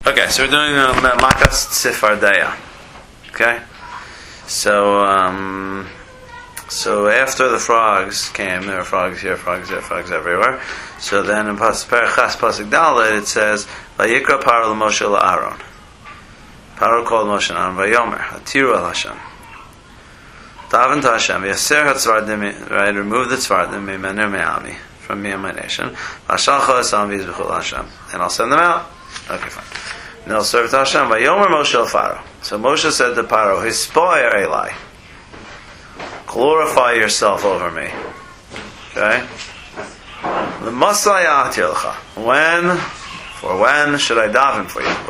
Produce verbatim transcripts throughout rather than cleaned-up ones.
Okay, so we're doing uh, Makas Tzifardaya. Okay, so um, so after the frogs came, there were frogs here, frogs there, frogs everywhere. So then in Perachas Pasuk Dalet it says, "Vayikra Paro l'Moshe la'Aaron." Paro called Moshe and Aaron, Vayomer Atiru al Hashem. Daven to Hashem, Yaser hatzvardim, right? Remove the tzvardim, mimenu me'ami, from me and my nation. Vashalcha esam v'yizbechul Hashem, and I'll send them out. Okay, fine. And they'll serve to Hashem. Vayomer Moshe el Pharaoh. So Moshe said to Paro, Hispoyer Eli, glorify yourself over me. Okay. The Masayat Yelcha. When, for when should I daven for you?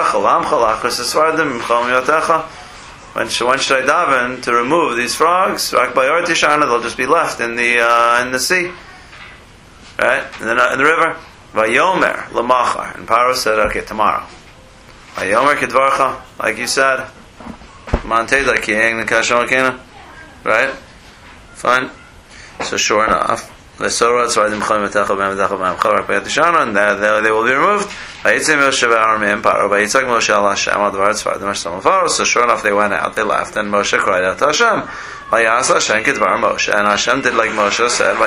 When should, when should I daven to remove these frogs? They'll just be left in the uh, in the sea, right? In the, in the river. Vayomer lamachar, and Paro said, "Okay, tomorrow." Vayomer kedvarcha, like you said, mantei like yeng nekashon, right? Fine. So sure enough. And they, they will be removed. So sure enough, they went out, they left, and Moshe cried out to Hashem. And Hashem did like Moshe said,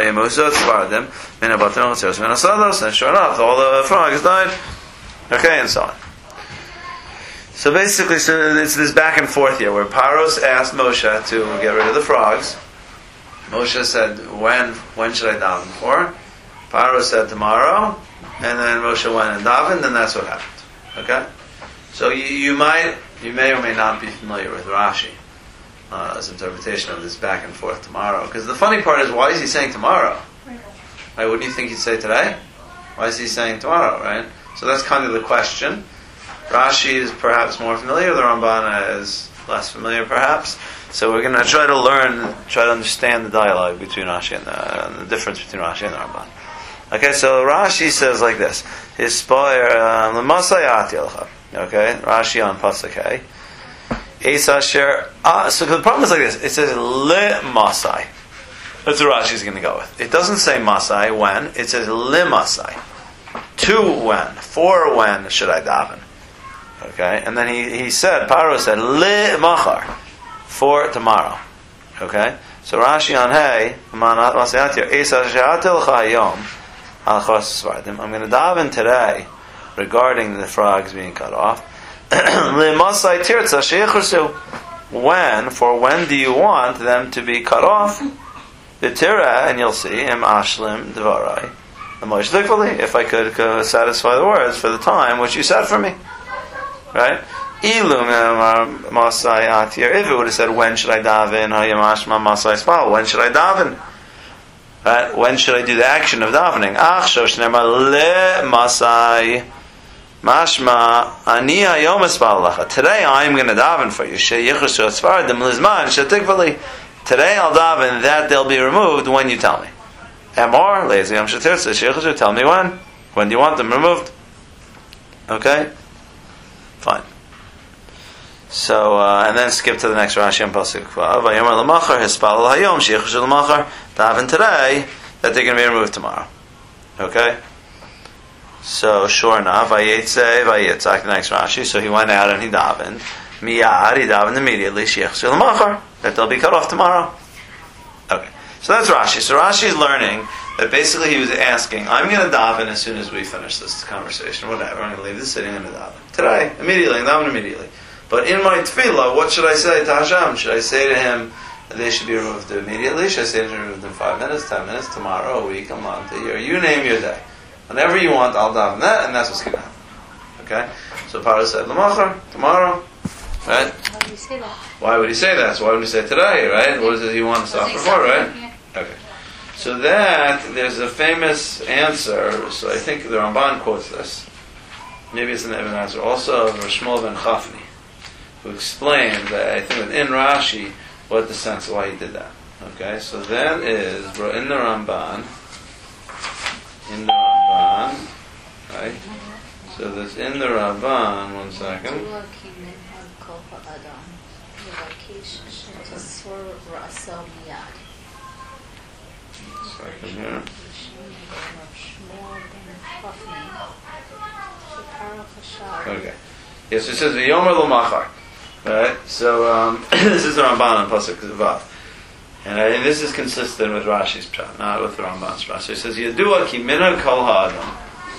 and sure enough, all the frogs died. Okay, and so on. So basically, so it's this back and forth here, where Paros asked Moshe to get rid of the frogs. Moshe said, when when should I daven for? Paro said, tomorrow. And then Moshe went and davened, and that's what happened. Okay? So you, you might, you may or may not be familiar with Rashi, uh, as interpretation of this back and forth tomorrow. Because the funny part is, why is he saying tomorrow? Right, wouldn't you think he'd say today? Why is he saying tomorrow, right? So that's kind of the question. Rashi is perhaps more familiar, the Ramban is less familiar perhaps. So we're going to try to learn, try to understand the dialogue between Rashi and the, and the difference between Rashi and the Ramban. Okay, so Rashi says like this: Hispoyer l'masayat yelcha. Okay, Rashi on pasuk Hey. Esasher. Ah, so the problem is like this: it says le masai. That's what Rashi's going to go with. It doesn't say masai when. It says le masai. To when? For when should I daven? Okay, and then he he said, Paro said le machar. For tomorrow. Okay? So Rashi on Hey, I'm going to daven today regarding the frogs being cut off. When, for when do you want them to be cut off? The tira, and you'll see, im ashlim dvarai. If I could uh, satisfy the words for the time which you set for me. Right? If it would have said, when should I daven? When should I daven? Right? When should I do the action of davening? Today I'm going to daven for you. Today I'll daven that they'll be removed when you tell me. Amor, tell me when. When do you want them removed? Okay? Fine. So, uh, and then skip to the next Rashi and Pasuk. Vayomer l'machar hispal hayom sheichush l'machar. Daven today that they're going to be removed tomorrow. Okay. So, sure enough, vayetze vayetzak, the next Rashi. So he went out and he davened. Miyad, he davened immediately. Sheichush l'machar, that they'll be cut off tomorrow. Okay. So that's Rashi. So Rashi is learning that basically he was asking, I'm going to daven as soon as we finish this conversation. Whatever. I'm going to leave this sitting and daven today, immediately, and daven immediately. But in my tefillah, what should I say to Hashem? Should I say to him that they should be removed immediately? Should I say to him removed in five minutes, ten minutes, tomorrow, a week, a month, a year? You name your day. Whenever you want, I'll daven that, and that's what's going to happen. Okay? So Paro said, L'machar, tomorrow. Right? Why would he say that? Why would he say that? So why would he say today, right? What does he want to stop before, right? Okay. So that, there's a famous answer, so I think the Ramban quotes this. Maybe it's in the Ibn Azar. Also, of Shmuel ben Chafni, who explained that I think within Rashi what the sense of why he did that. Okay, so that is in the Ramban, in the Ramban, right? So that's in the Ramban. One second. Second here. Okay. Yes, it says V'yomer L'machar. Right? So, um, this is the Ramban on Pasuk Vav. And I think this is consistent with Rashi's pshat, not with the Ramban's pshat. So he says, Yadua ki minhag kol ha'adam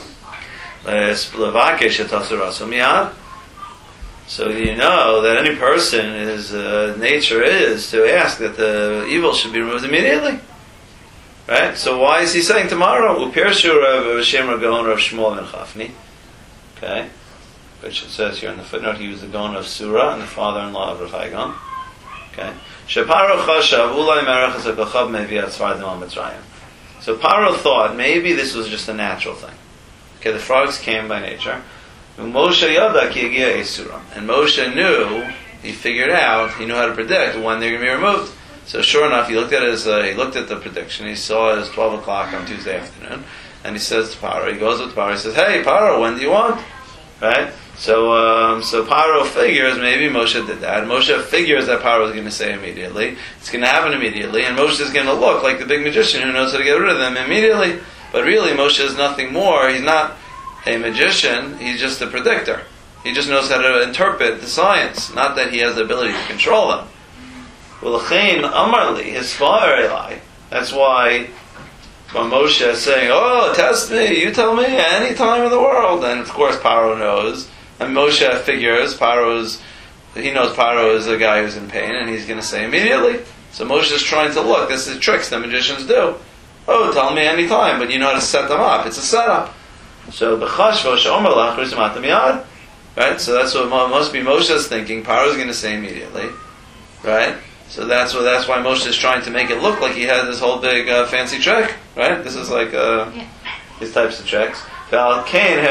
levakesh etasur raso miyad. So you know that any person, his uh, nature is to ask that the evil should be removed immediately. Right? So why is he saying tomorrow? Upirshu Rav Shem Rav Rav Shmuel ben Chafni. Okay? Which it says here in the footnote, he was the Gaon of Surah and the father-in-law of Rav Haigon. Okay? Sheparo chashav ulai merachas hakochav mevi atzvardim al Mitzrayim. So Paro thought maybe this was just a natural thing. Okay, the frogs came by nature. Moshe yada ki yagia esuram. And Moshe knew, he figured out, he knew how to predict when they're going to be removed. So sure enough, he looked at his, uh, he looked at the prediction. He saw it as twelve o'clock on Tuesday afternoon, and he says to Paro, he goes with Paro, he says, "Hey Paro, when do you want?" Right? So, um, so Paro figures maybe Moshe did that. Moshe figures that Paro is going to say immediately. It's going to happen immediately, and Moshe is going to look like the big magician who knows how to get rid of them immediately. But really, Moshe is nothing more. He's not a magician. He's just a predictor. He just knows how to interpret the science, not that he has the ability to control them. V'lachein amarli, his father Eli. That's why when Moshe is saying, "Oh, test me, you tell me any time in the world," and of course Paro knows, and Moshe figures Paro's, he knows Paro is a guy who's in pain, and he's going to say immediately. So Moshe is trying to look. This is tricks that magicians do. Oh, tell me any time, but you know how to set them up. It's a setup. So b'chashvo she'omer lach rismat miyad. Right. So that's what must be Moshe's thinking. Paro's going to say immediately. Right. So that's what, that's why Moshe is trying to make it look like he has this whole big uh, fancy trick, right? This is like uh, yeah. these types of tricks. So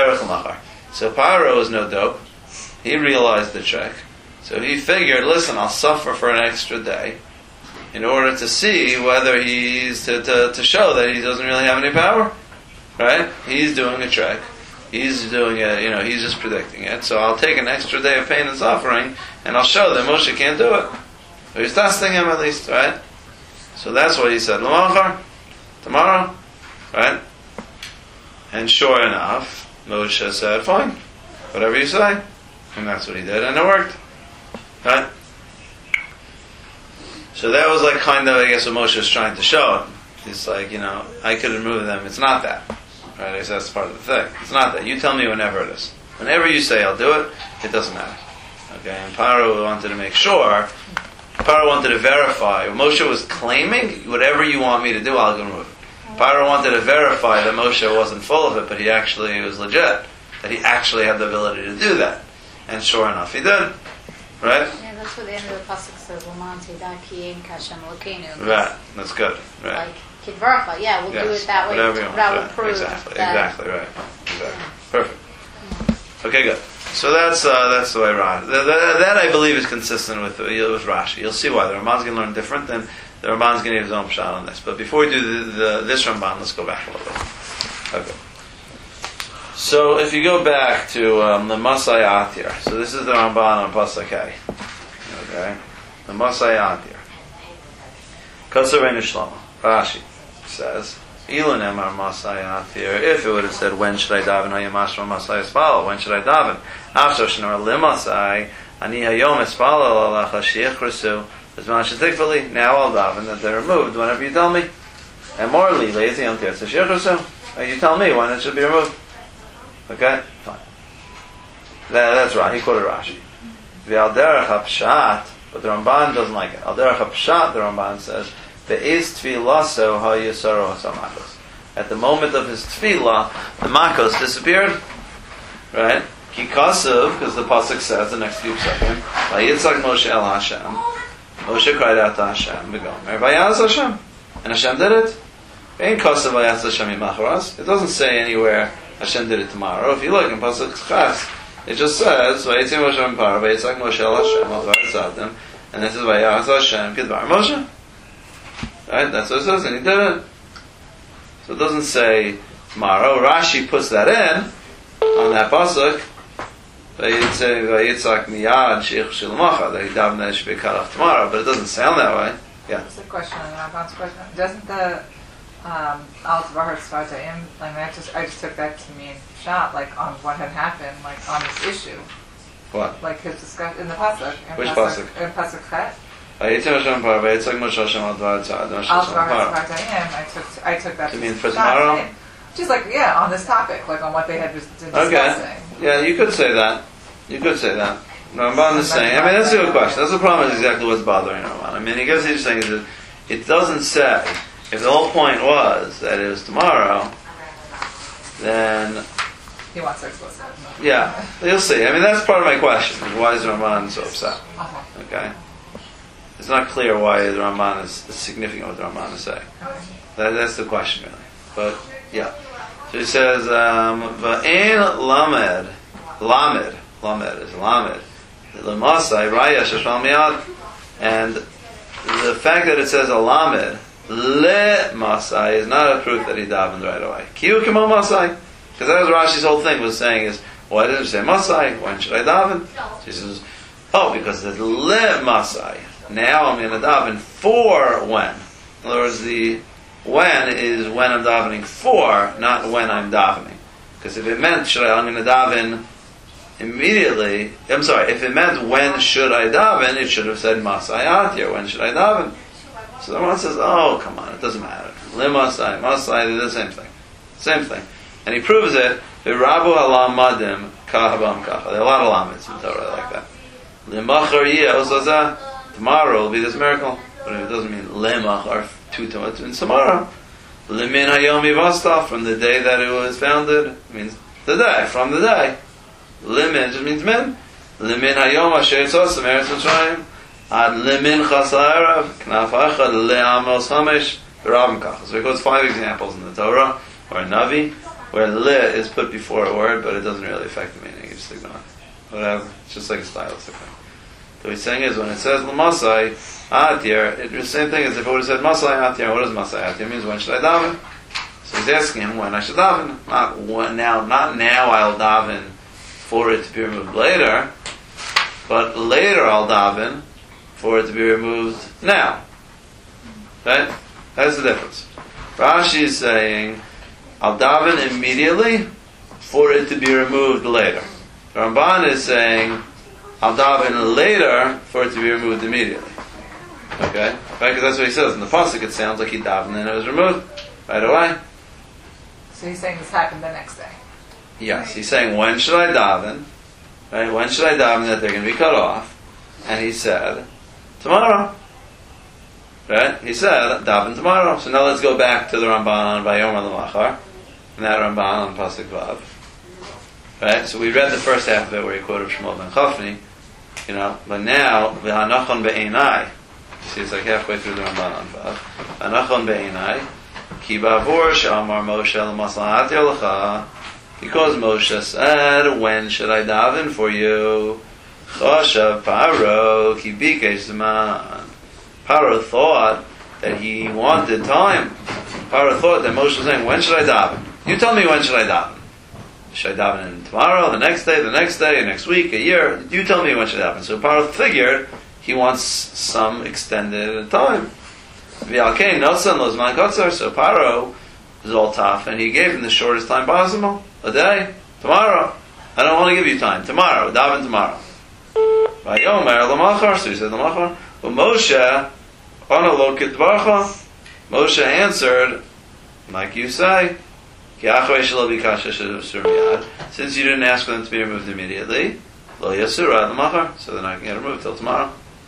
Paro is no dope. He realized the trick. So he figured, listen, I'll suffer for an extra day in order to see whether he's, to, to, to show that he doesn't really have any power. Right? He's doing a trick. He's doing it, you know, he's just predicting it. So I'll take an extra day of pain and suffering, and I'll show that Moshe can't do it. But he's testing him at least, right? So that's what he said. L'machar, tomorrow, right? And sure enough, Moshe said, "Fine, whatever you say," and that's what he did, and it worked, right? So that was like kind of, I guess, what Moshe was trying to show him. He's like, you know, I could remove them. It's not that, right? I guess that's part of the thing. It's not that. You tell me whenever it is. Whenever you say I'll do it, it doesn't matter. Okay? And Paro wanted to make sure. Paro wanted to verify. Moshe was claiming, whatever you want me to do, I'll go remove it. Paro wanted to verify that Moshe wasn't full of it, but he actually was legit. That he actually had the ability to do that. And sure enough, he did. Right? Yeah, that's what the end of the pasuk says. Right. That's good. Right. Like, can verify. Yeah, we'll yes. do it that way. Whatever you want. That right. will prove exactly. that. Exactly. Right. Exactly. Perfect. Okay. Good. So that's uh, that's the way Rashi. That, that, that I believe is consistent with with Rashi. You'll see why the Ramban's going to learn different, then the Ramban's going to give his own pshat on this. But before we do the, the, this Ramban, let's go back a little bit. Okay. So if you go back to um, the Masai Atir, so this is the Ramban on Pasuk Hay. Okay, the Masai Atir. Kasareinu Shlomo. Rashi says, Ilun Emar Masai Atir. If it would have said, when should I daven? Hayamashma Masai Espalo. When should I daven? After Shnor Limasai, Ani Hayom Espalo Alacha Shiachrasu. Now I'll daven that they're removed whenever you tell me. And more lazy on Tirsa Shiachrasu. You tell me when it should be removed. Okay? Fine. That, that's right. He quoted Rashi. The Alderach HaPshat, but the Ramban doesn't like it. Alderach HaPshat, the Ramban says, Ve'ez tfilaso ha'yisaro ha'samakos. At the moment of his tfilah, the makos disappeared. Right? Ki kasav, because the pasuk says, the next few seconds, Vayitzak Moshe el Hashem. Moshe cried out to Hashem, V'gomer, Vayaz Hashem. And Hashem did it. Ve'en kasav Vayaz Hashem imacharas. It doesn't say anywhere Hashem did it tomorrow. If you look in pasuk chas, it just says, Vayitzak Moshe Empar, Vayitzak Moshe el Hashem, al Vayitzadem. And this is Vayaz Hashem, Kidvar Moshe. Right? That's what it says, and he did it. So it doesn't say tomorrow. Rashi puts that in on that pasuk. Vayitzak miyad sheich shilmacha, that he davened should be cut off tomorrow, but it doesn't sound that way. Yeah. That's a question on Rabban's question. Doesn't the um, Al Tzvahar Tzvahayim, I mean, I just, I just took that to mean shot, like on what had happened, like on this issue. What? Like his discussion in the pasuk. In Which pasuk? pasuk? In pasuk Chet. Vayitzim Hashem Paro, Vayitzak Moshe Hashem Al Dvar Tzad, Al Hashem Tzvahar Paro. Tzvahayim, I took, I took that You to mean for shot tomorrow? saying- Just like, yeah, on this topic, like on what they had just been discussing. Okay. Yeah, you could say that. You could say that. Ramban is saying, I mean, that's a good question. That's the problem, is exactly what's bothering Ramban. I mean, I guess he's saying that it doesn't say, if the whole point was that it was tomorrow, then, He wants to explicit. yeah, you'll see. I mean, that's part of my question. Is why is Ramban so upset? Uh-huh. Okay? It's not clear why the Ramban is, is significant what the Ramban is saying. Okay. That, that's the question, really. But, yeah. So he says, um, V'ein lamed, lamed, lamed is lamed, l'masai, raya sheshmal miyad, and the fact that it says a lamed, le masai, is not a proof that he davened right away. Kiyu kimo masai, because that was Rashi's whole thing, was saying is, why didn't it say masai, when should I daven? So he says, oh, because it's le masai, now I'm going to daven for when. In other words, the when is when I'm davening for, not when I'm davening. Because if it meant should I, I'm going to daven immediately. I'm sorry. If it meant when should I daven, it should have said Masai Atir. When should I daven? So the one says, oh come on, it doesn't matter. Limasai, Masai, they're the same thing, same thing. And he proves it. V'rabu halam madim kahabam kacha. There are a lot of lamets in Torah like that. Limachar yeh. Tomorrow will be this miracle, but if it doesn't mean lemachar. Two to in tomorrow. Limin hayom yivastah, from the day that it was founded, it means the day, from the day. Limin just means min. Limin hayom asher tzosem eretz Mitzrayim ad limin chasarav knaf achad le'amos hamesh v'ravim kach. So it goes five examples in the Torah or in Navi where le is put before a word, but it doesn't really affect the meaning. You just ignore it. Whatever. It's just like a stylistic thing. So what he's saying is when it says l'masai Atir, it's the same thing as if it would have said Masai Atir. What does Masai Atir mean? When should I daven? So he's asking him when I should daven. Not when, now, not now I'll daven for it to be removed later, but later I'll daven for it to be removed now. Right? That's the difference. Rashi is saying I'll daven immediately for it to be removed later. The Ramban is saying I'll daven later for it to be removed immediately. Okay? Right? Because that's what he says. In the pasuk it sounds like he davened and it was removed right away. So he's saying this happened the next day. Yes. He's saying, when should I daven? Right? When should I daven that they're going to be cut off? And he said, tomorrow. Right? He said, daven tomorrow. So now let's go back to the Ramban on Vayom Al-Machar. And that Ramban on Pasuk Vav. Right? So we read the first half of it where he quoted Shmuel ben Chafni. You know, but now, V'hanachon be'enai. See, it's like halfway through the Ramban on Vav. V'hanachon be'enai. Ki ba'avor she'amar Moshe l'masal atir lecha. Because Moshe said, when should I daven for you? Choshav Paro ki bikesh zman. Paro thought that he wanted time. Paro thought that Moshe was saying, when should I daven? You tell me when should I daven? Should I daven in tomorrow, the next day, the next day, next week, a year? You tell me when should I daven. So Paro figured he wants some extended time. V'alkein nosan lozman kotzar. So Paro is all tough, and he gave him the shortest time possible. A day, tomorrow. I don't want to give you time. Tomorrow, daven tomorrow. Vayomer l'machar. So he said l'machar. But Moshe, analokit dvarcha. Moshe answered, like you say, since you didn't ask for them to be removed immediately, lo yasura l'machar. So they're not going to get removed till tomorrow.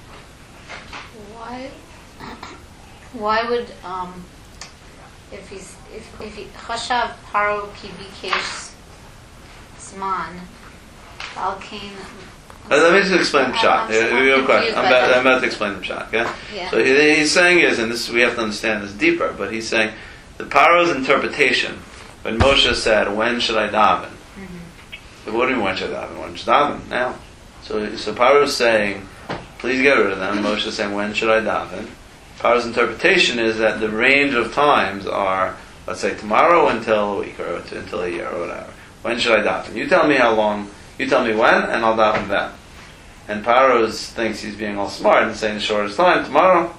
Why? Why would um, if he's if if he chashav paro ki bikesh zman al kain. Let me just explain the pshat. I'm, I'm, I'm, I'm, question. I'm, about, I'm about to explain the pshat. Okay. Yeah. So he, he's saying is, and this we have to understand this deeper. But he's saying the Paro's interpretation when Moshe said, "When should I daven?" Mm-hmm. What do you mean when should I daven? When should I daven? Now. So so Paro's saying, "Please get rid of them." Moshe is saying, "When should I daven?" Paro's interpretation is that the range of times are, let's say, tomorrow until a week or to, until a year or whatever. When should I daven? You tell me how long. You tell me when, and I'll daven then. And Paro thinks he's being all smart and saying the shortest time, tomorrow.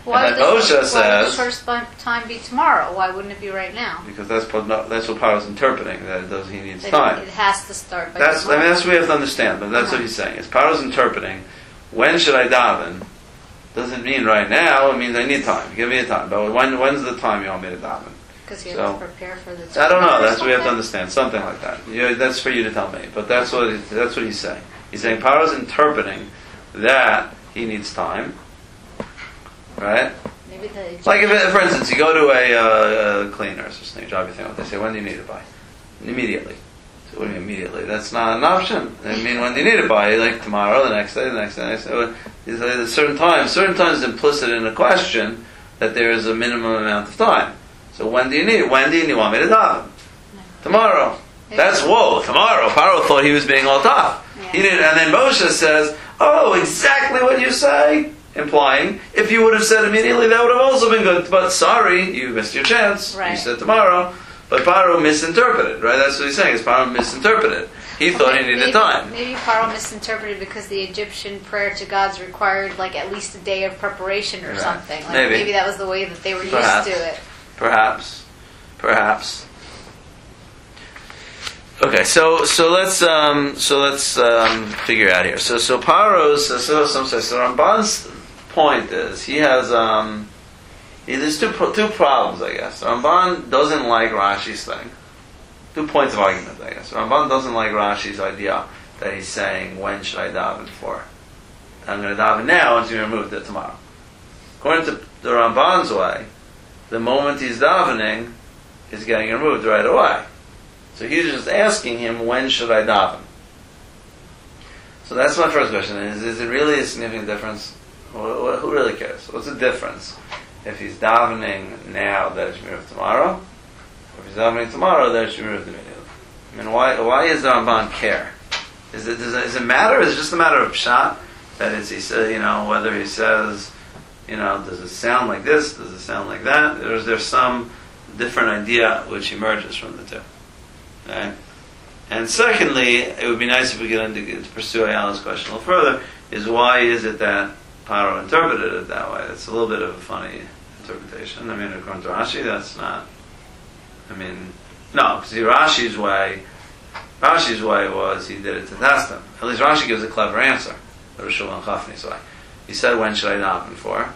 Why and would then the, Moshe why would says, the first time be tomorrow? Why wouldn't it be right now? because that's what that's what Paro's interpreting, that it does he needs That time. It has to start by That's I tomorrow. mean that's what we have to understand, but that's Uh-huh. what he's saying. Is Paro's interpreting, when should I daven? Doesn't mean right now, it means I need time. Give me a time. But when when's the time you want me to daven? Because you So- have to prepare for the I don't know, or that's what we have to something? understand. Something like that. You, that's for you to tell me. But that's what it, that's what he's saying. He's saying Paro's interpreting that he needs time. Right? Maybe the Like, if, for instance, you go to a, uh, a cleaner or something, you drop your thing off, they say, when do you need it by? Immediately. So what do you mean immediately? That's not an option. I mean, when do you need it by? Like tomorrow, the next day, the next day, the next day. There's a certain time. Certain times is implicit in a question that there is a minimum amount of time. So when do you need it? When do you want me to daven? Tomorrow. That's, whoa, tomorrow. Paro thought he was being all tough. Yeah. He didn't, and then Moshe says, oh, exactly what you say. Implying, if you would have said immediately, that would have also been good. But sorry, you missed your chance. Right. You said tomorrow. But Paro misinterpreted, right? That's what he's saying, is Paro misinterpreted. He thought he needed maybe, time. Maybe Paro misinterpreted because the Egyptian prayer to gods required like at least a day of preparation or Right. something. Like Maybe. maybe that was the way that they were Perhaps. used to it. Perhaps. Perhaps. Okay, so so let's um, so let's um, figure out here. So so Paro's so so so, so, so Ramban's point is he has um, he, there's two pro- two problems, I guess. Ramban doesn't like Rashi's thing. Two points of argument, I guess. Ramban doesn't like Rashi's idea that he's saying, when should I daven for? I'm going to daven now and to remove it tomorrow. According to the Ramban's way, the moment he's davening is getting removed right away. So he's just asking him, when should I daven? So that's my first question. Is, is it really a significant difference? Who, who really cares? What's the difference if he's davening now that it should be removed tomorrow? Or if he's davening tomorrow that it should be removed immediately? I mean, why, why does the Ramban care? Is it, does it, does it matter? Is it just a matter of pshat? That is, he says, you know, whether he says, you know, does it sound like this? Does it sound like that? Or is there some different idea which emerges from the two? Okay? And secondly, it would be nice if we could into, to pursue Ayala's question a little further, is why is it that Paro interpreted it that way? It's a little bit of a funny interpretation. I mean, according to Rashi, that's not, I mean, no, because Rashi's way, Rashi's way was he did it to test him. At least Rashi gives a clever answer. The Rosh and Chafni's way. He said, when should I daven for?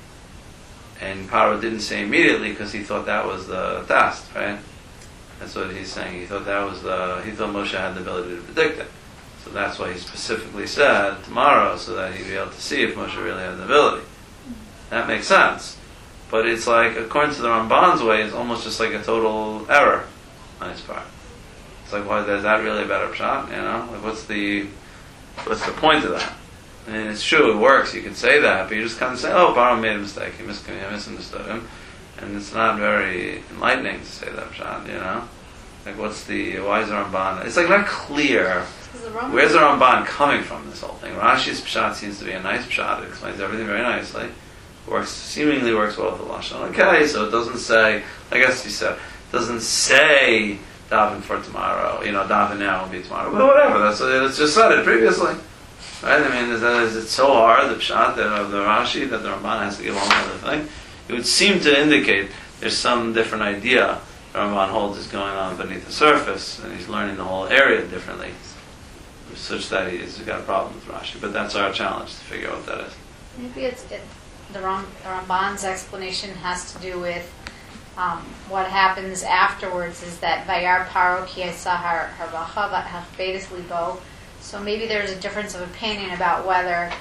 And Paro didn't say immediately because he thought that was the test, right? That's what he's saying. He thought that was the, he thought Moshe had the ability to predict it. So that's why he specifically said tomorrow, so that he'd be able to see if Moshe really had the ability. That makes sense. But it's like, according to the Ramban's way, it's almost just like a total error on his part. It's like, why is that really a better shot? You know, like what's the what's the point of that? I mean, it's true, it works. You could say that, but you just kind of say, "Oh, Paro made a mistake. He, mis- he misunderstood him," and it's not very enlightening to say that shot. You know, like what's the why is the Ramban? It's like not clear. Where's the Ramban coming from? This whole thing. Rashi's pshat seems to be a nice pshat. It explains everything very nicely. Works seemingly works well with the lashon. Okay, so it doesn't say. I guess you said it doesn't say daven for tomorrow. You know, daven now will be tomorrow. But whatever. That's it's just said it previously, right? I mean, is, that, is it so hard the pshat that of the Rashi that the Ramban has to give one other thing? It would seem to indicate there's some different idea the Ramban holds is going on beneath the surface, and he's learning the whole area differently, such that he's got a problem with Rashi. But that's our challenge to figure out what that is. Maybe it's it, the, Ram, the Ramban's explanation has to do with um, what happens afterwards. Is that Vayar Paro ki Sahar Harvacha Hachbedis Libo. So maybe there's a difference of opinion about whether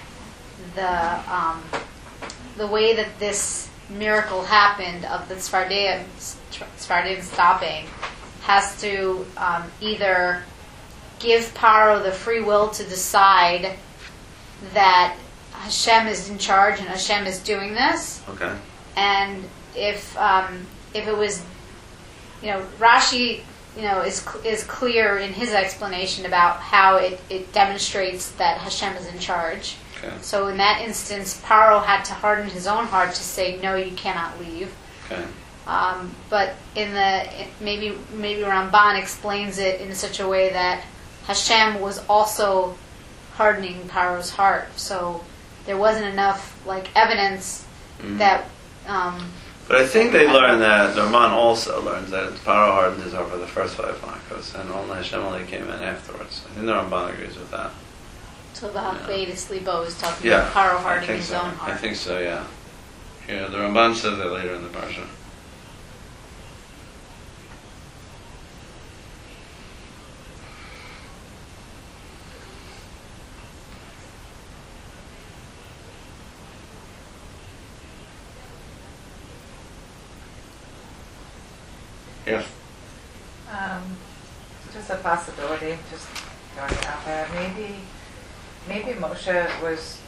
the um, the way that this miracle happened of the Sfardim Sfardim stopping has to um, either give Paro the free will to decide that Hashem is in charge and Hashem is doing this. Okay. And if um, if it was, you know, Rashi, you know, is is clear in his explanation about how it, it demonstrates that Hashem is in charge. Okay. So in that instance, Paro had to harden his own heart to say, no, you cannot leave. Okay. Um, but in the maybe maybe Ramban explains it in such a way that Hashem was also hardening Paro's heart. So there wasn't enough like evidence Mhm. that um, But I think they learn that, the Ramban also learns that Paro hardened his heart for the first five Malachos, and only Hashem only came in afterwards. I think the Ramban agrees with that. so the Hafedus Libo is talking Yeah, about Paro I hardening think his so. own heart. I think so, yeah. Yeah, the Ramban says that later in the Parsha. Yes. Um, just a possibility, just throwing it out there. Maybe, maybe Moshe was.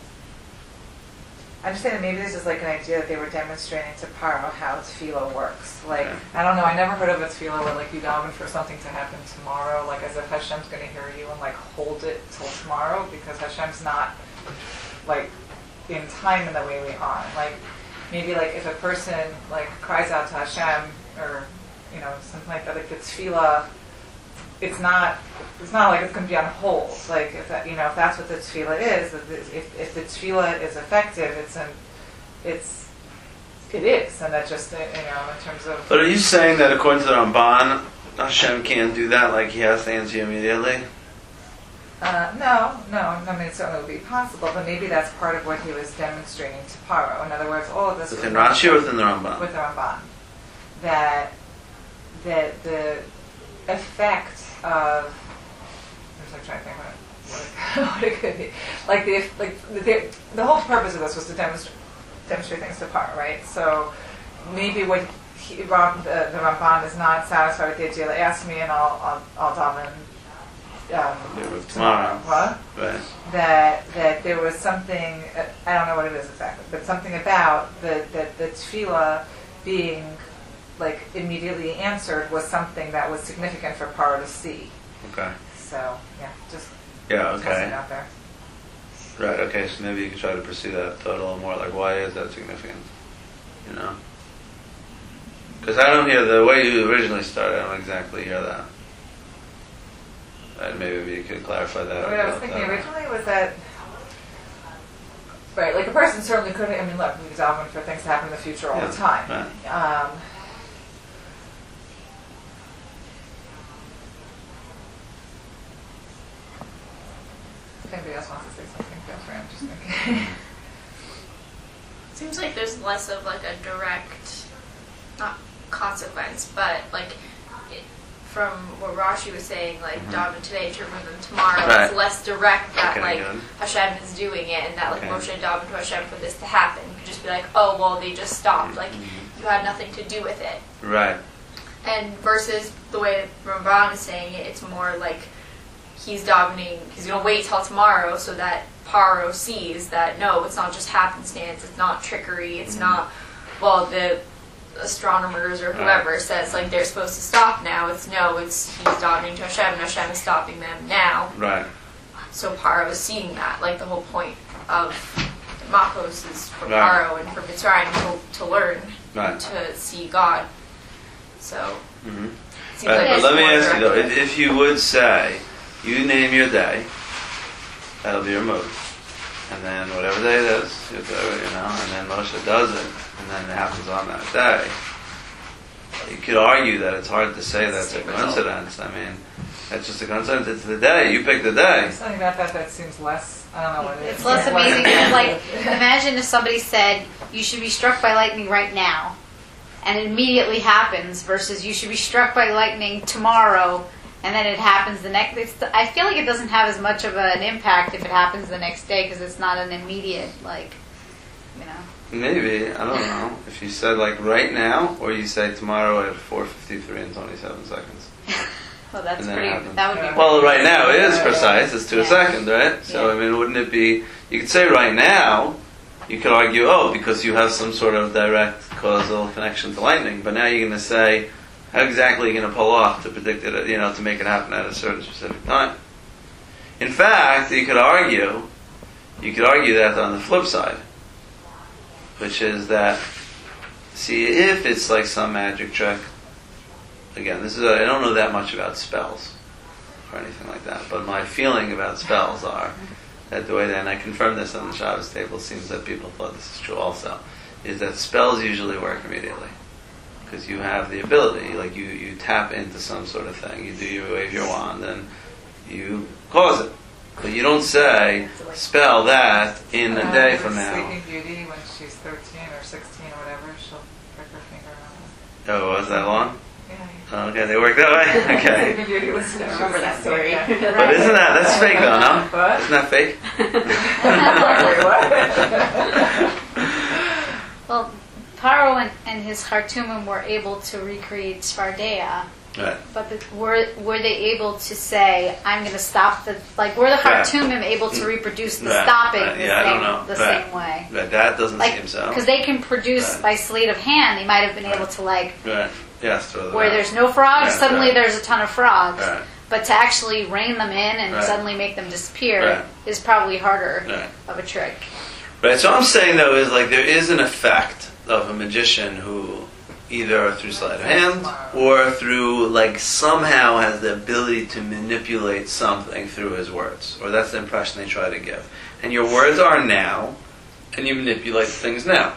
I'm just saying that maybe this is like an idea that they were demonstrating to Paro how tefillah works. Like, Okay. I don't know, I never heard of a tefillah where like you daven for something to happen tomorrow, like as if Hashem's going to hear you and like hold it till tomorrow, because Hashem's not like in time in the way we are. Like maybe like if a person like cries out to Hashem or you know something like that, like the tefillah, it's not it's not like it's going to be on hold. Like if that, you know if that's what the tefillah is, if if the tefillah is effective, it's an it's it is, and that just you know in terms of. But are you saying that according to the Ramban, Hashem can't do that, like he has to answer you immediately? Uh, no, no. I mean, it certainly would be possible, but maybe that's part of what he was demonstrating to Paro. In other words, all of this Within was Rashi or within the Ramban? with the Ramban, that that the effect of I'm just like trying to think what it, what it, what it could be. Like the like the, the whole purpose of this was to demonstrate demonstrate things to Paro, right? So maybe what he, Ram, the, the Ramban is not satisfied with the idea. Like, ask me, and I'll I'll, I'll daven. Um, tomorrow. tomorrow. What? Right. That that there was something, uh, I don't know what it is exactly, but something about the the, the tefillah being like immediately answered was something that was significant for Paro to see. Okay. So yeah, just Yeah, tossing it okay. out there. Right, okay, so maybe you could try to pursue that thought a little more, like why is that significant? You know? Because I don't hear, the way you originally started, I don't exactly hear that. And maybe you could clarify that. What I was thinking originally was that, right, like a person certainly could, I mean, look, we daven for things to happen in the future all Yeah, the time. right. Um, if anybody else wants to say something, feel free. I'm just thinking. Seems like there's less of like a direct, not consequence, but like it, from what Rashi was saying, like Mhm. daven today to remove them tomorrow, Right. it's less direct that Okay, like good. Hashem is doing it, and that like Okay. Moshe davened to Hashem for this to happen. You could just be like, oh well, they just stopped. Like Mhm. you had nothing to do with it. Right. And versus the way Ramban is saying it, it's more like he's davening, he's going to wait till tomorrow so that Paro sees that no, it's not just happenstance, it's not trickery, it's Mhm. not, well, the astronomers or whoever Right. says like they're supposed to stop now. It's no, it's he's davening to Hashem and Hashem is stopping them now. Right. So Paro is seeing that. Like the whole point of Makos is for Right. Paro and for Mitzrayim to, to learn, Right. to see God. So Mm-hmm. seems Right, like but it's let me more ask you though, direct. if, if you would say, you name your day, that'll be removed. And then whatever day it is, you do it, you know, and then Moshe does it, and then it happens on that day. You could argue that it's hard to say that's a Same result. coincidence. I mean, that's just a coincidence. It's the day. You pick the day. There's something about that that seems less, I don't know what it is. It's less amazing. Like, imagine if somebody said, you should be struck by lightning right now, and it immediately happens, versus you should be struck by lightning tomorrow, and then it happens the next. It's, I feel like it doesn't have as much of an impact if it happens the next day, because it's not an immediate, like, you know. Maybe, I don't know. If you said like right now, or you say tomorrow at four fifty-three and twenty-seven seconds. Well, that's And then it pretty. happens. That would be. Well, right now it is precise. It's to a Yeah. second, right? So, Yeah. I mean, wouldn't it be... You could say right now, you could argue, oh, because you have some sort of direct causal connection to lightning. But now you're going to say, how exactly are you going to pull off to predict it, you know, to make it happen at a certain specific time? In fact, you could argue, you could argue that on the flip side, which is that, see, if it's like some magic trick, again, this is a, I don't know that much about spells or anything like that, but my feeling about spells are that the way that, and I confirmed this on the Shabbos table, it seems that people thought this is true also, is that spells usually work immediately. Because you have the ability, like you, you tap into some sort of thing. You do you wave your wand and you cause it. But you don't say, spell that in a day from now. Sleeping Beauty, when she's thirteen or sixteen or whatever, she'll prick her finger on it. Oh, was that long? Yeah. Oh, okay, they work that way? Okay. Sleeping Beauty was I remember that story. But isn't that, that's fake though, no? What? Isn't that fake? Wait, what? Well, Paro and, and his Hartumim were able to recreate Svardeya, Right. but the, were were they able to say, "I'm going to stop the like"? Were the Right. Hartumim able to reproduce the Right. stopping Right. the, Yeah, I same, don't know. the Right. same way? Right, that doesn't Like, seem so. because they can produce Right. by sleight of hand, they might have been able Right. to like Right. Yes, throw them where out. there's no frogs, Right, suddenly right. there's a ton of frogs. Right. But to actually rein them in and Right. suddenly make them disappear Right. is probably harder Right. of a trick. Right, so I'm saying though is like there is an effect of a magician who either through sleight of hand or through like somehow has the ability to manipulate something through his words. Or that's the impression they try to give. And your words are now, and you manipulate things now.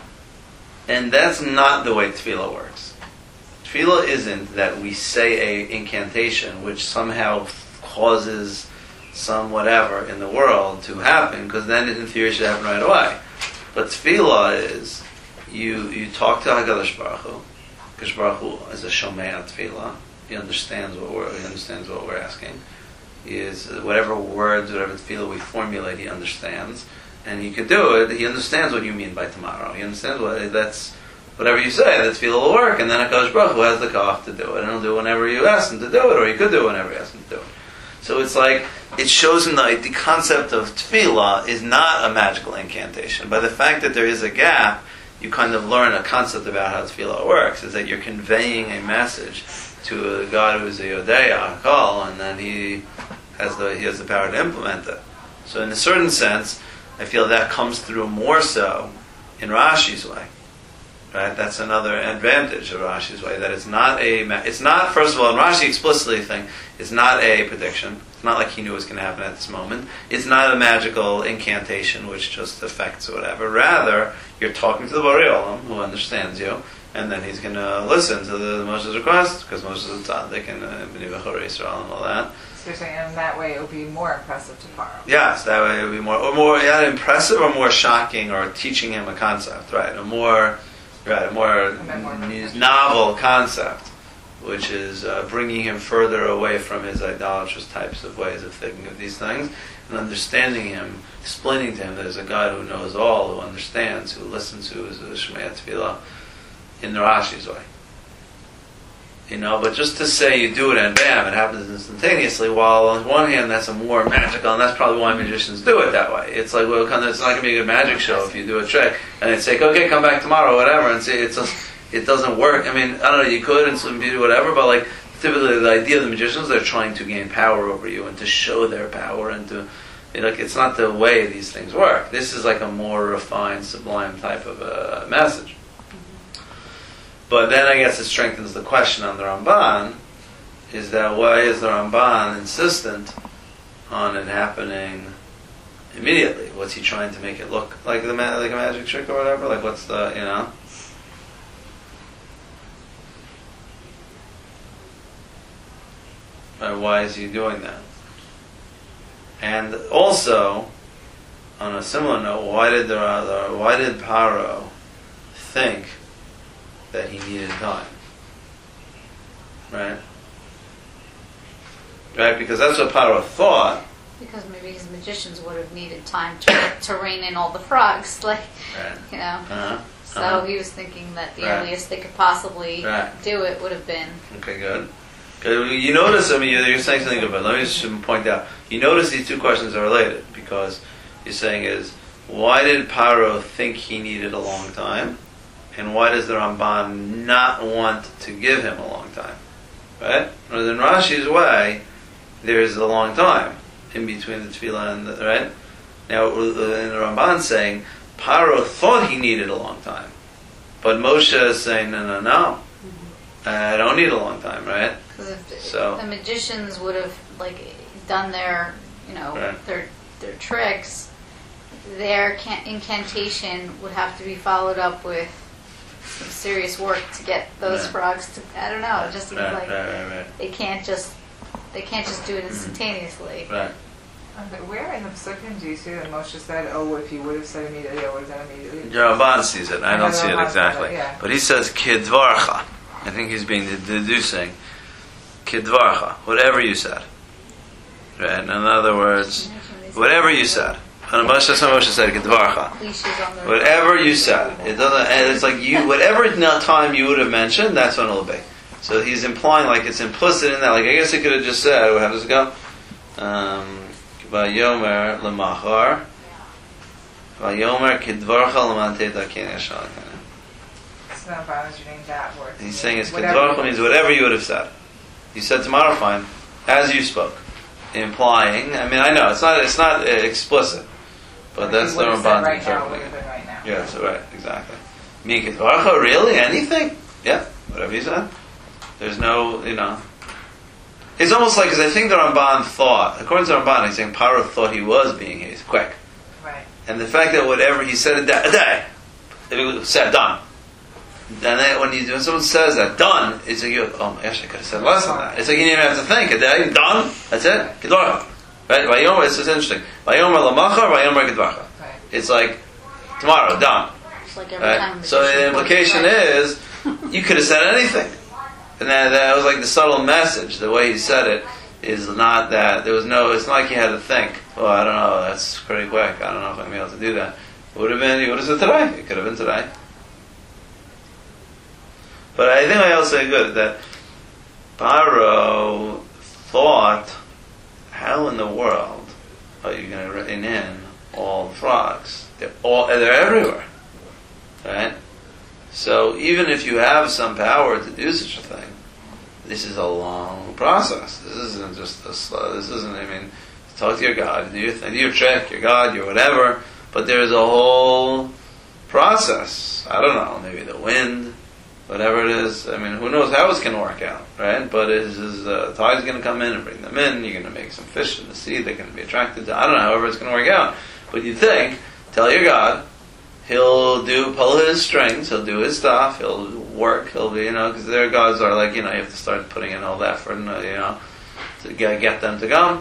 And that's not the way tefillah works. Tefillah isn't that we say a incantation which somehow causes some whatever in the world to happen, because then in theory it should happen right away. But tefillah is you you talk to HaKadosh Baruch Hu. HaKadosh Baruch Hu is a shomei tefillah. He understands what we're he understands what we're asking. He is whatever words, whatever tefillah we formulate, he understands, and he could do it. He understands what you mean by tomorrow. He understands what that's. Whatever you say, that tefillah will work, and then HaKadosh Baruch Hu has the koach to do it, and he'll do it whenever you ask him to do it, or he could do it whenever you ask him to do it. So it's like, it shows in the, the concept of tefillah is not a magical incantation. By the fact that there is a gap, you kind of learn a concept about how tefillah works, is that you're conveying a message to a God who is a Yodea, Hakal, and then he has the he has the power to implement it. So in a certain sense, I feel that comes through more so in Rashi's way. Right, that's another advantage of Rashi's way. That it's not a, it's not first of all, and Rashi explicitly think it's not a prediction. It's not like he knew it was going to happen at this moment. It's not a magical incantation which just affects whatever. Rather, you're talking to the Borei Olam who understands you, and then he's going to listen to the Moshe's request because Moshe's a tzaddik and Bnei Bechorei Yisrael and all that. So you're saying in that way it would be more impressive to Paro. Yes, that way it would be more, or more yeah, impressive, or more shocking, or teaching him a concept, right? A more Right, a more, more novel concept, which is uh, bringing him further away from his idolatrous types of ways of thinking of these things, and understanding him, explaining to him that there's a God who knows all, who understands, who listens, who is a Shmei Tefillah, in the Rashi's way. You know, but just to say you do it and bam, it happens instantaneously, while on one hand that's a more magical, and that's probably why magicians do it that way. It's like, well, it's not going to be a good magic show if you do a trick, and they say, okay, come back tomorrow, whatever, and see, it's just, it doesn't work. I mean, I don't know, you could in Sleeping Beauty, whatever, but like, typically the idea of the magicians, they're trying to gain power over you, and to show their power, and to, you know, like, it's not the way these things work. This is like a more refined, sublime type of a message. But then I guess it strengthens the question on the Ramban, is that why is the Ramban insistent on it happening immediately? What's he trying to make it look like the ma- like a magic trick or whatever? Like what's the, you know? Or why is he doing that? And also, on a similar note, why did the, the why did Paro think that he needed time? Right? Right? Because that's what Paro thought. Because maybe his magicians would have needed time to, to rein in all the frogs, like, Right. you know. Uh-huh. So Uh-huh. he was thinking that the Right. earliest they could possibly Right. do it would have been. Okay, good. Good. You notice, I mean, you're you're saying something good, but let me just point out. You notice these two questions are related, because you're saying is, why did Paro think he needed a long time? And why does the Ramban not want to give him a long time? Right? Whereas in Rashi's way, there is a long time in between the tefillah and the, right? Now, in the Ramban saying, Paro thought he needed a long time. But Moshe is saying, no, no, no. I don't need a long time, right? Because if So- the magicians would have like done their, you know, Right. their their tricks, their can- incantation would have to be followed up with some serious work to get those Right. frogs to. I don't know. It just seems Right, like right, right, right. they can't just they can't just do it instantaneously. Right. Okay, where in the Psukim do you see that Moshe said, "Oh, if he would have said immediately, I would have done immediately"? Ramban sees it. I I don't know see it Ramban exactly. said it, yeah. But he says kidvarcha. I think he's being deducing kidvarcha, whatever you said. Right? In other words, whatever you said. And Moshe Moshe said kidvarcha. Cliches on the Whatever you said, it doesn't. And it's like you, whatever time you would have mentioned, that's when it'll be. So he's implying like it's implicit in that. Like I guess he could have just said, how does it go? Um, Vayomer lemachar. Vayomer kidvarcha lemante dakin yashal. So now Brian is reading that word. He's saying it's Whatever kidvarcha you means would have whatever you would have said. You said tomorrow, fine, as you spoke, implying. I mean, I know it's not. It's not uh, explicit, but Like that's he the would have said Ramban's right now, interpreting would have it. been right now. Yeah, so right, exactly. Me kidvarcha, really? Anything? Yeah, whatever you said. There's no, you know. It's almost like, because I think the Ramban thought, according to the Ramban, he's saying Paro thought he was being hasty, quick. Right. And the fact that whatever he said a day, a day it was said, done. And then when, you, when someone says that, done, it's like, you, oh my gosh, I could have said less than that. It's like you didn't even have to think, a day, done, that's it, kidvarcha. Right? Vayomer, it's just interesting. Vayomer lamachar, vayomer kidvarcha. Right. It's like, tomorrow, done. It's like every time. Right? So the implication is, you could have said anything. And that, that was like the subtle message. The way he said it is not that there was no. It's not like you had to think. Well, I don't know. That's pretty quick. I don't know if I'm gonna be able to do that. It would have been. He would have said today. It could have been today. But I think I also say good that Paro thought, how in the world are you going to rein in all the frogs? They're all. They're everywhere, right? So even if you have some power to do such a thing, this is a long process. This isn't just a slow. This isn't. I mean, talk to your God, do your thing, do your trick, your God, your whatever. But there's a whole process. I don't know. Maybe the wind, whatever it is. I mean, who knows how it's going to work out, right? But is is uh, tide's going to come in and bring them in? You're going to make some fish in the sea. They're going to be attracted to. I don't know. However, it's going to work out. But you think, tell your God. He'll do, pull his strings, he'll do his stuff, he'll work, he'll be, you know, because their gods are like, you know, you have to start putting in all the effort, and, uh, you know, to get, get them to come.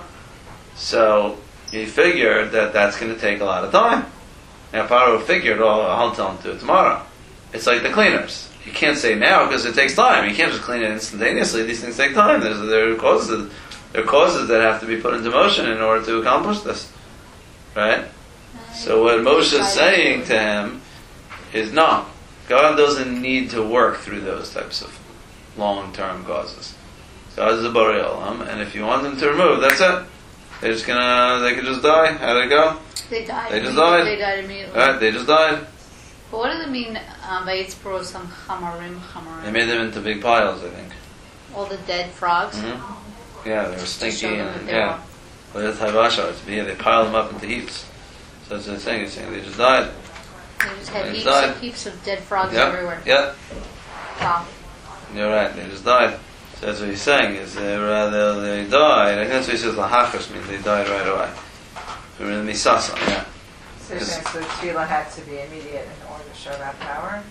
So, he figured that that's going to take a lot of time. Now, Paro figured, oh, I'll tell him to do it tomorrow. It's like the cleaners. You can't say now because it takes time. You can't just clean it instantaneously. These things take time. There's, there are causes, there are causes that have to be put into motion in order to accomplish this. Right? So what Moshe is saying to him is, no, God doesn't need to work through those types of long-term causes. God is a Borei Olam, and if you want them to remove, that's it. They're just gonna, they could just die. How did it go? They died. They just immediately. died. They died immediately. Right, they just died. But what does it mean? Um, Vayitzpro some chamarim, chamarim. They made them into big piles, I think. All the dead frogs. Mm-hmm. Yeah, they were To stinky, show them that and they yeah. were- Well, that's Havasha. It's yeah, they piled them up into heaps. So that's what it's saying. It's saying they just died. They just had They heaps, died. of, heaps of dead frogs Yep. everywhere. Yep. Wow. You're right. They just died. So that's what he's saying. Is they uh, they, they died. I think that's what he says. Lahachos means they died right away. They were in the misasa. Yeah. So you're saying so the tefillah had to be immediate in order to show that power?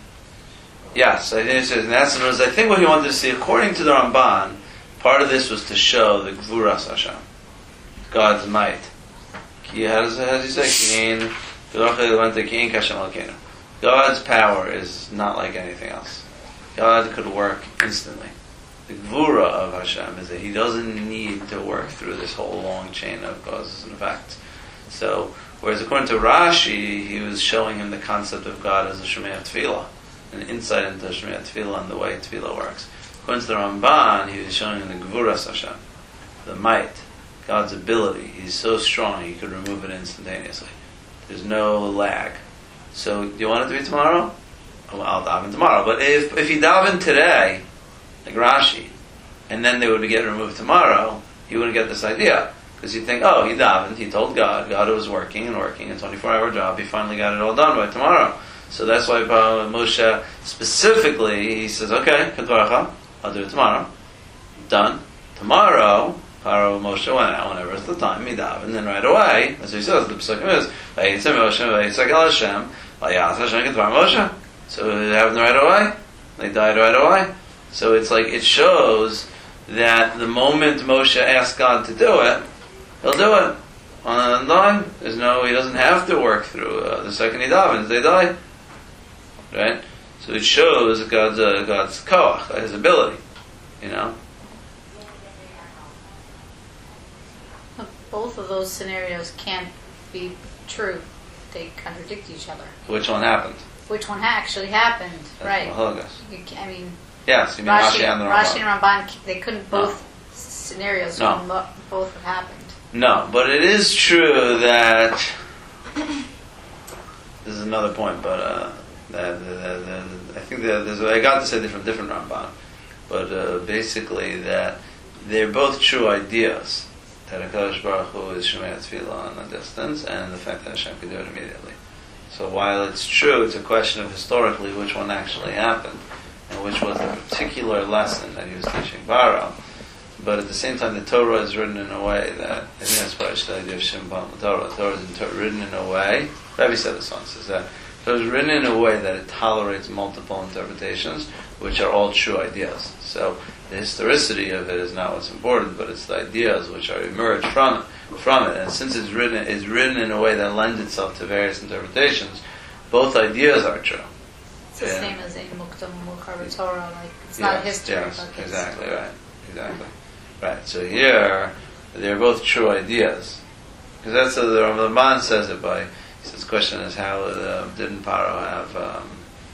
Yes, I think it says. And that's what it was. I think what he wanted to see, according to the Ramban, part of this was to show the Gvuras Hashem, God's might. Ki- How does, how does he say? Ki'in, Ki'in Kashem Elokeinu. God's power is not like anything else. God could work instantly. The Gvura of Hashem is that He doesn't need to work through this whole long chain of causes and effects. So, whereas according to Rashi, he was showing him the concept of God as a Shemei Tefillah, an insight into Shemei Tefillah and the way Tefillah works. According to the Ramban, he was showing him the Gvuras Hashem, the might, God's ability. He's so strong, he could remove it instantaneously. There's no lag. So, do you want it to be tomorrow? Well, I'll daven tomorrow. But if if he davened today, like Rashi, and then they would get removed tomorrow, he wouldn't get this idea. Because you'd think, oh, he davened, he told God, God was working and working, a twenty-four hour job, he finally got it all done by tomorrow. So that's why uh, Moshe specifically, he says, okay, Kedvarcha, I'll do it tomorrow. Done. Tomorrow, Paro Moshe went out whenever it's the time, Midav, and then right away, as he says, the Pesukim is, Vayitzeh Moshe, Vayitzeh El Hashem, Vayas Hashem Kedvar Moshe. So it happened right away. They died right away. So it's like, it shows that the moment Moshe asked God to do it, he'll do it. On and on. There's no, he doesn't have to work through uh, the second he davens, they die. Right? So it shows God's, uh, God's koach, his ability. You know? Both of those scenarios can't be true. They contradict each other. Which one happened? Which one ha- actually happened? That's right. Mahalogas. You ca- I mean, Yes, you mean Rashi, Rashi and the Rashi Ramban. and Ramban, they couldn't both No. scenarios No. couldn't lo- both have happened. No, but it is true that this is another point, but uh, that, that, that, I think that there's, I got to say this from different Ramban, but uh, basically that they're both true ideas. That HaKadosh Baruch Hu is Shemei Tefillah in the distance, and the fact that Hashem could do it immediately. So while it's true, it's a question of historically which one actually happened, and which was the particular lesson that he was teaching Paro. But at the same time, the Torah is written in a way that, I think that's why the idea of Shem Bam Torah. The Torah is inter- written in a way, Rabbi said this once, is that it was written in a way that it tolerates multiple interpretations, which are all true ideas. So the historicity of it is not what's important, but it's the ideas which are emerged from it. From it. And since it's written, it's written in a way that lends itself to various interpretations, both ideas are true. It's the Yeah. same as in Muktam Mukhar Torah, like it's Yes, not history, yes, but it's exactly right, exactly right. So here they're both true ideas, because that's how the Ramban says it. By he says, the question is how uh, didn't Paro have? Um,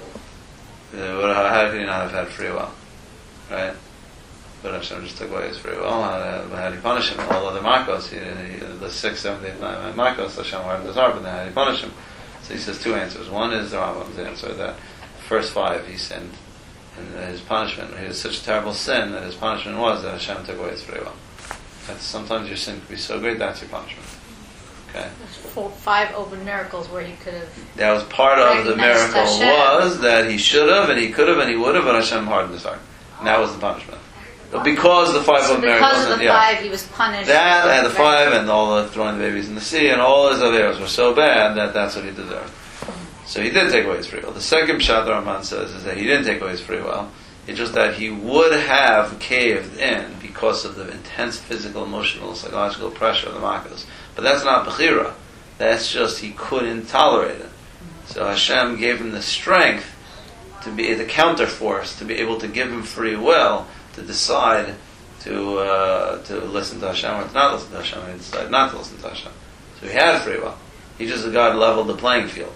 uh, what, how, how could he not have had free will, right? But Hashem just took away his free will. How, how did he punish him? All other makos, he, he, the six, seven, eight, nine makos, Hashem hardened his heart, but then how did he punish him? So he says two answers. One is the Rambam's answer that the first five he sinned, and his punishment, he was such a terrible sin that his punishment was that Hashem took away his free will. That's, sometimes your sin can be so great, that's your punishment. Okay? There's four, five open miracles where he could have. That was part of the Recognized miracle Hashem. was that he should have, and he could have, and he would have, but Hashem hardened his heart. And that was the punishment. But because the five So open miracles, because of and, the yeah, five, he was punished. that and the Right. five and all the throwing the babies in the sea and all his others were so bad that that's what he deserved. So he did take away his free will. The second pshat the Ramban says is that he didn't take away his free will. It's just that he would have caved in because of the intense physical, emotional, psychological pressure of the Makkos. But that's not Bechira. That's just he couldn't tolerate it. So Hashem gave him the strength to be the counterforce, to be able to give him free will to decide to uh, to listen to Hashem or to not listen to Hashem, and he decided not to listen to Hashem. So he had free will. He just God leveled the playing field.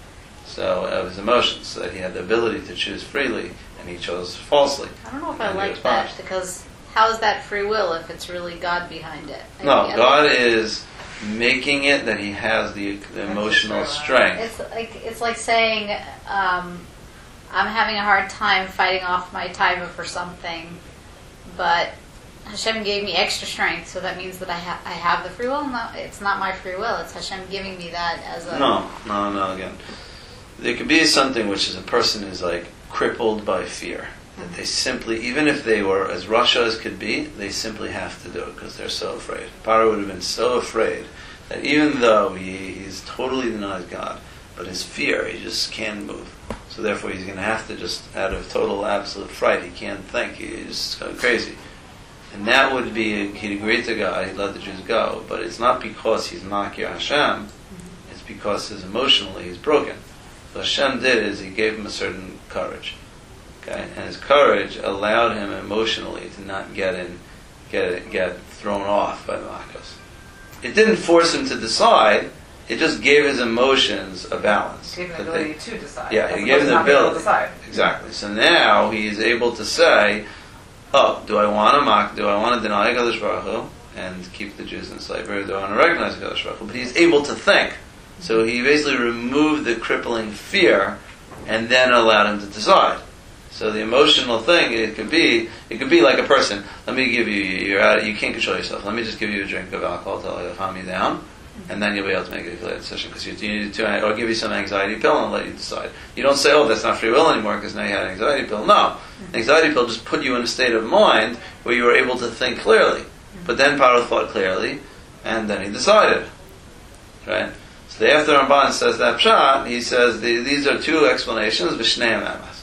So of his emotions, so that he had the ability to choose freely, and he chose falsely. I don't know if I And he was like that punished. because how is that free will if it's really God behind it? I No, mean, God is making it that he has the, the emotional strength. It's like it's like saying um, I'm having a hard time fighting off my taiva for something, but Hashem gave me extra strength, so that means that I, ha- I have the free will. No, it's not my free will. It's Hashem giving me that as a No, no, no. Again, there could be something which is a person is like crippled by fear. That they simply, even if they were as Russia as could be, they simply have to do it because they're so afraid. Paro would have been so afraid that even though he, he's totally denied God, but his fear, he just can't move. So therefore he's going to have to just, out of total absolute fright, he can't think, he's just going crazy. And that would be, he'd agree to God, he'd let the Jews go, but it's not because he's Makir Hashem, it's because his emotionally he's broken. So Hashem did is he gave him a certain courage. Okay, and his courage allowed him emotionally to not get in, get get thrown off by the Makkos. It didn't force him to decide; it just gave his emotions a balance. Gave him the That they- ability to decide. yeah, as he gave him opposed to the not being able to ability. decide. Exactly. So now he is able to say, "Oh, do I want to mock? Do I want to deny Kadosh Baruch Hu and keep the Jews in slavery, or do I want to recognize Kadosh Baruch Hu?" But he's able to think. So he basically removed the crippling fear, and then allowed him to decide. So the emotional thing, it could be, it could be like a person. Let me give you, you're out, you can't control yourself. Let me just give you a drink of alcohol to calm you down, and then you'll be able to make a clear decision because you, you need to, or give you some anxiety pill and let you decide. You don't say, oh, that's not free will anymore because now you had an anxiety pill. No, an anxiety pill just put you in a state of mind where you were able to think clearly. But then Paro thought clearly, and then he decided. Right? So after Ramban says that pshat, he says the, these are two explanations, v'shneim emes.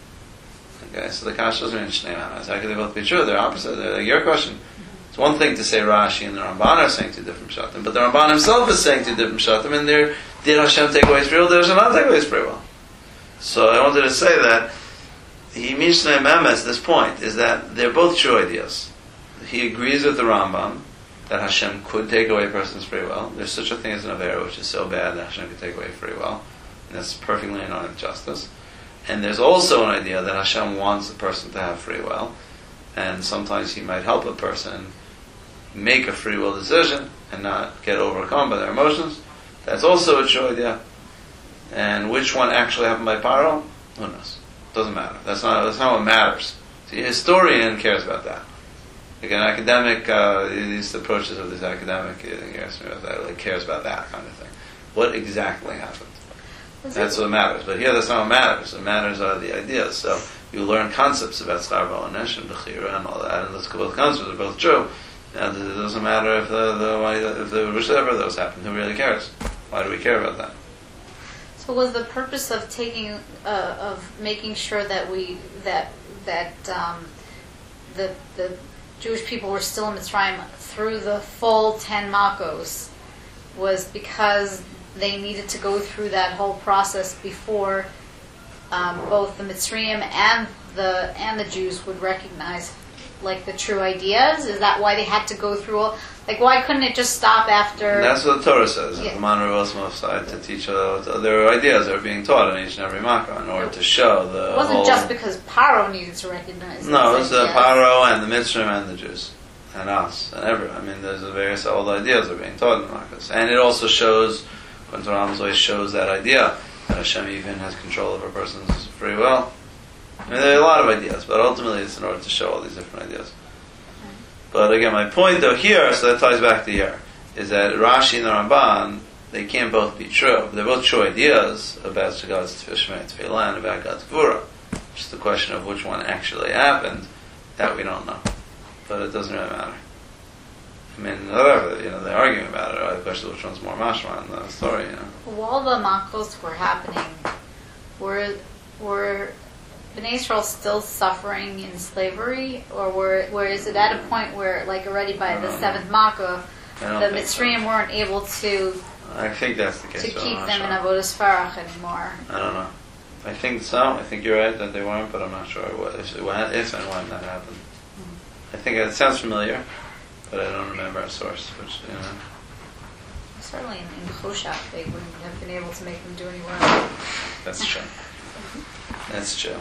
Okay, so the kasha doesn't mean shneim emes. How could they both be true? They're opposite. They're like your question. It's one thing to say Rashi and the Ramban are saying two different pshatim, but the Ramban himself is saying two different pshatim, and they're, did Hashem take away his free will? Did Hashem not take away his free will? So I wanted to say that he means shneim emes, this point, is that they're both true ideas. He agrees with the Rambam that Hashem could take away a person's free will. There's such a thing as an avera, which is so bad that Hashem could take away free will. And that's perfectly in line with justice. And there's also an idea that Hashem wants a person to have free will. And sometimes he might help a person make a free will decision and not get overcome by their emotions. That's also a true idea. And which one actually happened by Paro? Who knows? Doesn't matter. That's not, that's not what matters. See, a historian cares about that. Like an academic, uh, these approaches of this academic, he asks me about that, really cares about that kind of thing. What exactly happened? Was That's it? what matters. But here, that's not what matters. What matters are the ideas. So you learn concepts about Schar Ba'onesh and Bechira and all that, and those both concepts are both true. And it doesn't matter if the, the why, if the whichever of those happened. Who really cares? Why do we care about that? So was the purpose of taking, uh, of making sure that we that that um, the the Jewish people were still in Mitzrayim through the full ten Makos was because they needed to go through that whole process before um, both the Mitzrayim and the and the Jews would recognize like the true ideas? Is that why they had to go through all? Like, why couldn't it just stop after? And that's what the Torah says. Yeah. The Manor Osmov side to teach uh, there are ideas that are being taught in each and every Makkah in order to show the. It wasn't whole, just because Paro needed to recognize. No, these it's the ideas. Paro and the Mitzrayim and the Jews and us and everyone. I mean, there's a various old ideas that are being taught in the Makkahs, and it also shows. When Torah always shows that idea that Hashem even has control of a person's free will. I mean, there are a lot of ideas, but ultimately it's in order to show all these different ideas. But again, my point though here, so that ties back to here, is that Rashi and the Ramban, they can't both be true. They're both true ideas about God's Tefillah and about God's Gvura. Just the question of which one actually happened, that we don't know. But it doesn't really matter. I mean, whatever, you know, they're arguing about it. Right? The question is which one's more mashma in the story, you know. While the Makos were happening, were were Bnei Israel still suffering in slavery, or were where is it at a point where, like, already by the seventh Makkah, the I don't think Mitzrayim so. weren't able to I think that's the case. to but I'm keep not them sure. in Avodas Farach anymore? I don't know. I think so. I think you're right that they weren't, but I'm not sure what, if, when, if and when that happened. I think it sounds familiar, but I don't remember a source. Which you know, Certainly in, in Choshak, they wouldn't have been able to make them do any work. that's true. That's true.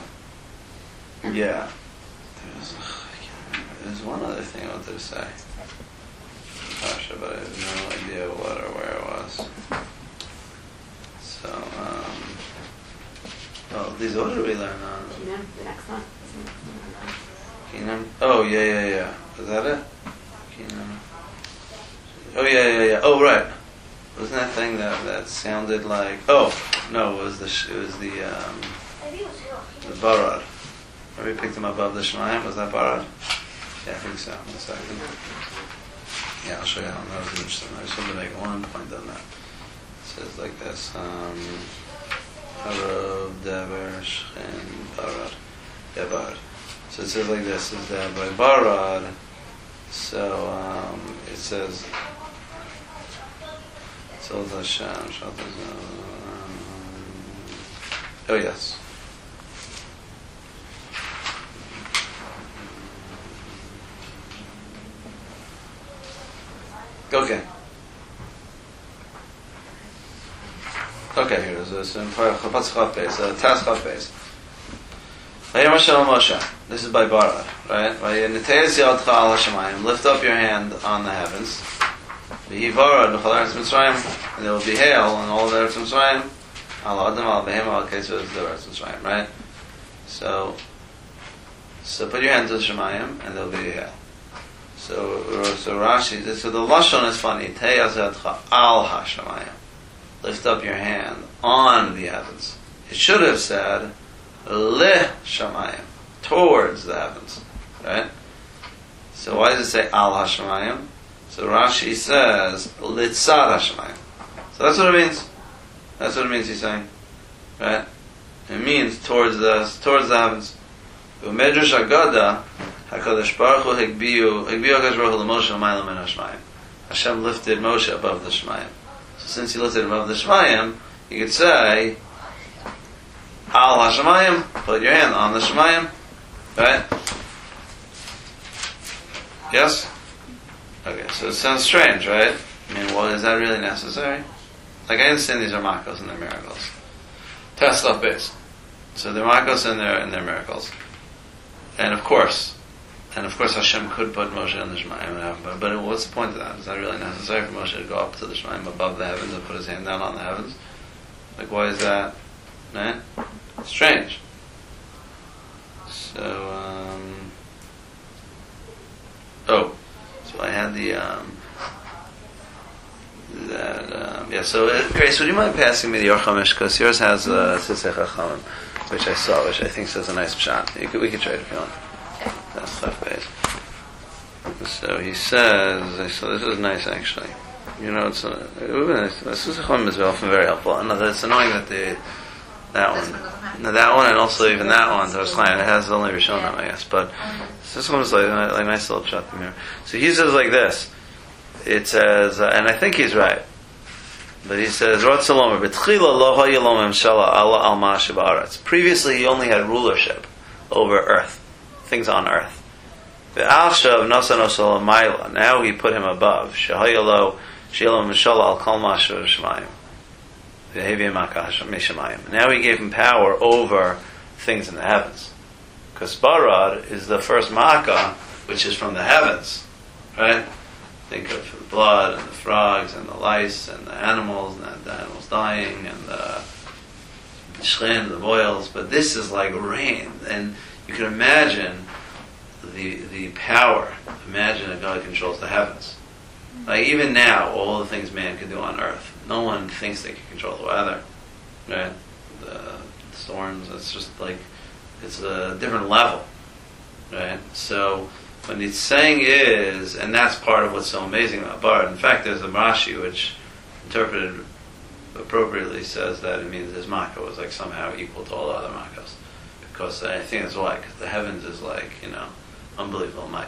Yeah. There's, I can't remember. There's one other thing I wanted to say. Pasha, but I have no idea what or where it was. So, um, oh, these what did we learn on? The next one. Keenan? Oh, yeah, yeah, yeah. Was that it? Keenan. Oh, yeah, yeah, yeah. Oh, right. Wasn't that thing that, that sounded like... Oh, no, it was the, sh- it was the, um, the Barad. Remember we picked him above the Shemayim? Was that Barad? Yeah, I think so. One second. Yeah, I'll show you how that was interesting. I just wanted to make one point on that. It says like this. Um, Harav, Dever, Shchen, Barad. Yeah, Barad. So it says like this, is that by Barad, so um, it says, Tzol Hashem, Shalom, oh yes. Okay. Okay, here it is. It's in Chatz Chav Beis, uh, Taz Chav Beis. Vayom Hashem al Moshe. This is by Barad, right? Vayiniteis yadcha al hashamayim. Lift up your hand on the heavens. V'hi Barad b'chol eretz Mitzrayim. And there will be hail on all the eretz Mitzrayim. Al adam al behema al ketzah is the eretz Mitzrayim, right? So, so put your hand to the Shemayim, and there will be hail. So, so Rashi, so the lashon is funny. Teyaz yadcha al hashamayim. Lift up your hand on the heavens. It should have said le shamayim, towards the heavens, right? So why does it say Al Hashemayim? So Rashi says Litzad Hashemayim. So that's what it means. That's what it means. He's saying, right? It means towards the towards the heavens. U'medrash Agada Hakadosh Baruch Hu Higbiu Higbiu Hakadosh Baruch Hu LeMoshe L'mayla Min Hashemayim. Hashem lifted Moshe above the Shemayim. So since he lifted above the Shemayim, you could say Al Hashemayim. Put your hand on the Shemayim, right? Yes. Okay, so it sounds strange, right? I mean, well, is that really necessary? Like, I understand these are makos and they're miracles. Test stuff based. So they're makos and they're, and they're miracles. And of course, and of course Hashem could put Moshe in the Shemayim, but, but what's the point of that? Is that really necessary for Moshe to go up to the Shemayim above the heavens and put his hand down on the heavens? Like, why is that? Right? Strange. So, um... Oh. So I had the, um... That, um... Yeah, so, uh, Grace, would you mind passing me the Or Chamish? Because yours has uh, Tzisei Chachamim, which I saw, which I think says a nice shot. You could, we could trade if you want. That's left base. So he says, so this is nice actually. You know, it's a, Tzisei Chachamim is often very helpful. And it's annoying that the, that one, no, that one and also even that one, so it's fine. It has only Rishonim, I guess. But this one is like, like a nice little shot from here. So he says like this. It says, uh, and I think he's right. But he says, previously he only had rulership over earth, things on earth. Now he put him above. Now he gave him power over things in the heavens. Because Barad is the first Makkah, which is from the heavens. Right? Think of the blood and the frogs and the lice and the animals and the animals dying and the shrin, the boils. But this is like rain. And you can imagine the the power. Imagine a God controls the heavens. Like even now, all the things man can do on earth, no one thinks they can control the weather. Right? The storms, it's just like, it's a different level. Right? So, what it's saying is, and that's part of what's so amazing about Bard. In fact, there's a Rashi which, interpreted appropriately, says that it means his Makkah was like somehow equal to all other Makkahs. Because I think that's why, because the heavens is like, you know, unbelievable might.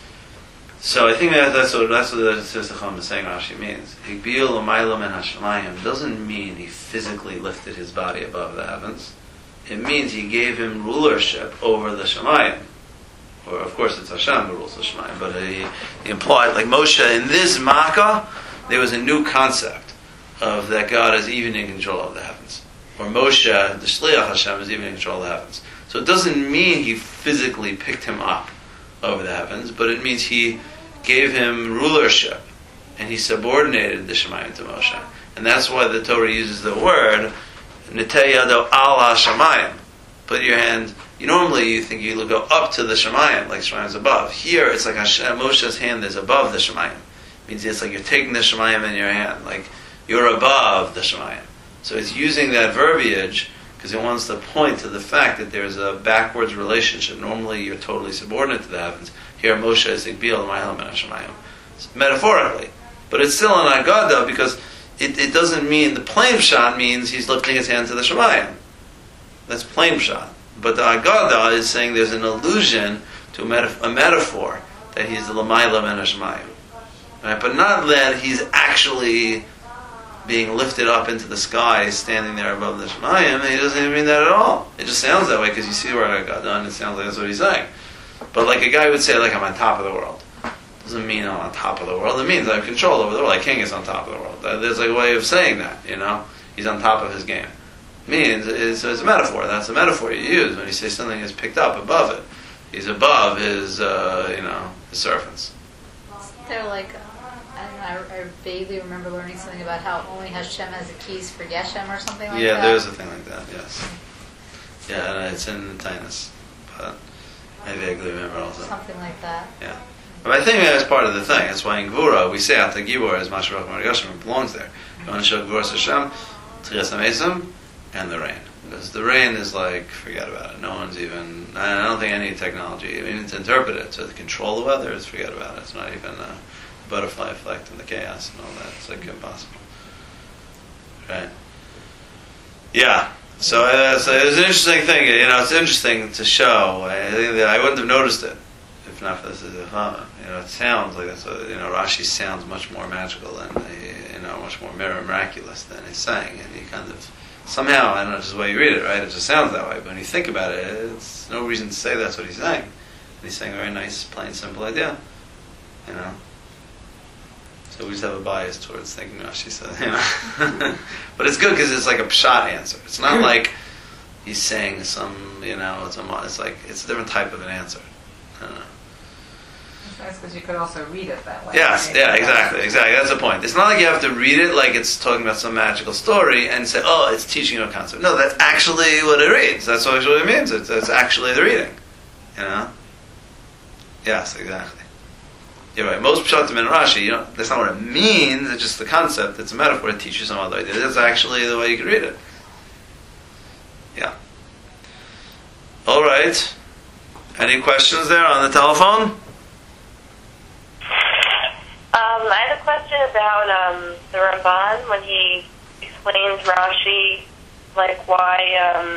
So I think that that's what that's what the Tzisei Chachamim is saying Rashi means. Higbiu l'mayla min hashemayim doesn't mean he physically lifted his body above the heavens. It means he gave him rulership over the Shemayim. Or of course it's Hashem who rules the Shemayim, but he, he implied, like Moshe, in this Makkah, there was a new concept of that God is even in control of the heavens. Or Moshe, the Shliach Hashem, is even in control of the heavens. So it doesn't mean he physically picked him up over the heavens, but it means he gave him rulership, and he subordinated the Shemayim to Moshe. And that's why the Torah uses the word, Nitei yado al ha-Shemayim. Put your hand, you normally you think you go up to the Shemayim, like Shemayim is above. Here, it's like Hashem, Moshe's hand is above the Shemayim. It means it's like you're taking the Shemayim in your hand, like you're above the Shemayim. So it's using that verbiage because it wants to point to the fact that there's a backwards relationship. Normally you're totally subordinate to the heavens. Here Moshe is Higbiu l'mayla min hashemayim. Metaphorically. But it's still an Agada because it, it doesn't mean, the plain pshat means he's lifting his hand to the Shemayim. That's plain pshat. But the Agada is saying there's an allusion to a, metaf- a metaphor that he's the l'mayla min hashemayim. Right? But not that he's actually being lifted up into the sky, standing there above the Shemayim. He doesn't even mean that at all. It just sounds that way because you see where I got done. It sounds like that's what he's saying. But like a guy would say, like I'm on top of the world. Doesn't mean I'm on top of the world. It means I have control over the world. Like king is on top of the world. There's like a way of saying that. You know, he's on top of his game. It means it's, it's a metaphor. That's a metaphor you use when you say something is picked up above it. He's above his, uh, you know, his servants. They're like. I don't know, I, I vaguely remember learning something about how only Hashem has the keys for Geshem or something like yeah, that. Yeah, there's a thing like that, yes. Yeah, and it's in the Tainus, but I vaguely remember also. Something like that. Yeah. But I think that's part of the thing. That's why in Gvura, we say Ata Gibor as Mashiach Mar Yoshem, it belongs there. You want to show Gvura Hashem, Tchias HaMesim, and the rain. Because the rain is like, forget about it. No one's even, I don't think any technology, I mean, to interpret it, to control the weather, is forget about it. It's not even a butterfly effect and the chaos and all that. It's like impossible. Right? Yeah. So, uh, so it was an interesting thing. You know, it's interesting to show. I think that I wouldn't have noticed it if not for this. Uh, you know, it sounds like that's what, you know, Rashi sounds much more magical than, you know, much more miraculous than he's saying. And he kind of, somehow, I don't know, just the way you read it, right? It just sounds that way. But when you think about it, it's no reason to say that's what he's saying. And he's saying a very nice, plain, simple idea. You know? So we just have a bias towards thinking Rashi said, you know. But it's good because it's like a pshat answer. It's not like he's saying some, you know, it's, a, it's like, it's a different type of an answer. I don't know. It's nice because you could also read it that way. Yes, right? yeah, exactly, exactly. That's the point. It's not like you have to read it like it's talking about some magical story and say, oh, it's teaching you a concept. No, that's actually what it reads. That's what it means. It's, it's actually the reading. You know? Yes, exactly. You're right. Most pshatim in Rashi, you know, that's not what it means. It's just the concept. It's a metaphor to teach you some other idea. That's actually the way you could read it. Yeah. All right. Any questions there on the telephone? Um, I had a question about um, the Ramban when he explains Rashi, like why um,